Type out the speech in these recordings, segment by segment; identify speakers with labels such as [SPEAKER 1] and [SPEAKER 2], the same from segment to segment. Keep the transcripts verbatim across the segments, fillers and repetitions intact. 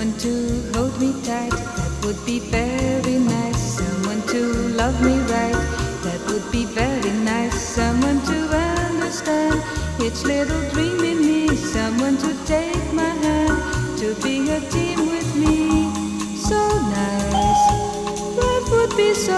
[SPEAKER 1] Someone to hold me tight, that would be very nice. Someone to love me right, that would be very nice. Someone to understand each little dream in me. Someone to take my hand, to be a team with me. So nice, life would be so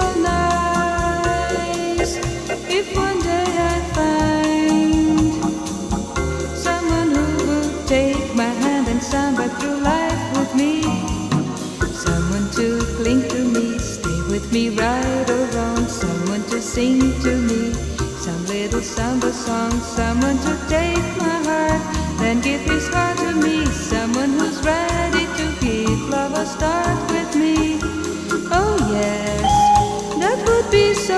[SPEAKER 1] nice if one day I find someone who would take my hand and samba through life with me. Someone to cling to me, stay with me right or wrong. Someone to sing to me some little samba song. Someone to take my heart, then give his heart to me. Someone who's ready to give love a start with me. Oh yes, that would be so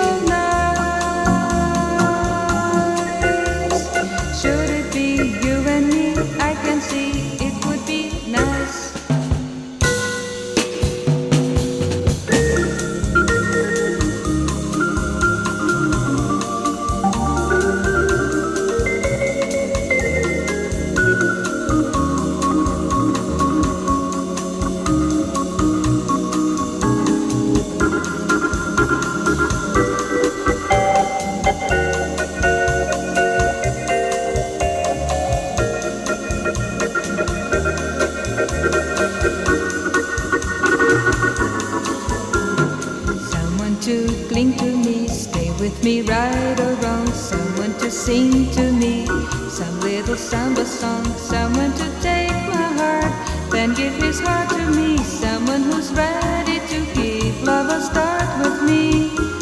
[SPEAKER 1] nice. Should it be you and me, I can see it would be nice. To cling to me, stay with me right or wrong. Someone to sing to me some little samba song. Someone to take my heart, then give his heart to me. Someone who's ready to give love a start with me.